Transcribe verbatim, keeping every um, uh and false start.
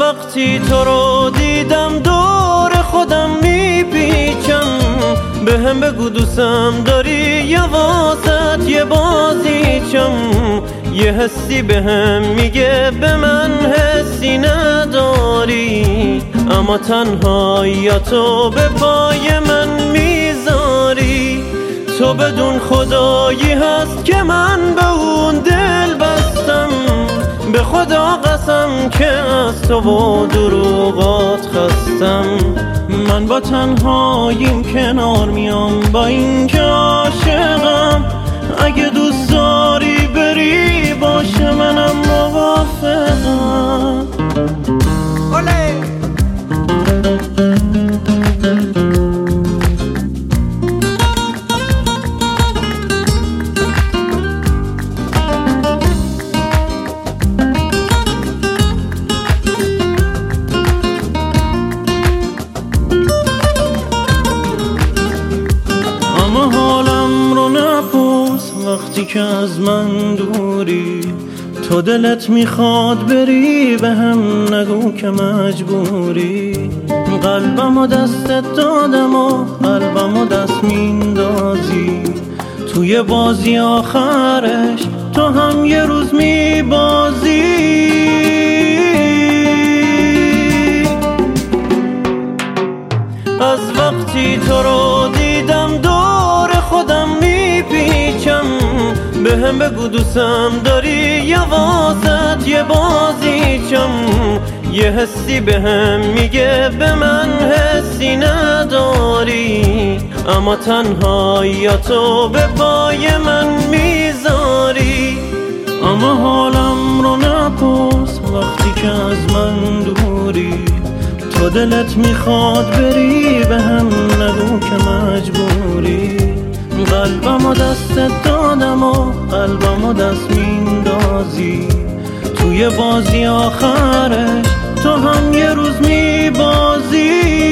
وقتی تو رو دیدم دور خودم میپیچم، به هم بگو دوستم داری یا واسط یه بازیچم. یه حسی به هم میگه به من حسی نداری، اما تنهاییاتو به پای من میذاری. تو بدون خدایی هست که من به اون دل بستم، به خدا قسم که از تو و دروغات خستم. من با تنهاییم کنار میام با این که عاشقم، اگه دوست داری بری باشه منم موافقم. اما حالم رو نپرس وقتی که از من دوری، تو دلت میخواد بری به هم نگو که مجبوری. قلبم و دستت دادم و قلبم و دست میندازی، توی بازی آخرش تو هم یه روز میبازی. از وقتی تو رو دیدم دور خودم میپیچم، به هم بگو دوستم داری یا واسط یه بازیچم. یه حسی به هم میگه به من حسی نداری، اما تنهاییاتو به پای من میذاری. اما حالم رو نپرس وقتی که از من دوری، تو دلت میخواد بری به هم نگو که مجبوری. قلبم و دستت دادم و قلبم و دست میندازی، توی بازی آخرش تو هم یه روز میبازی.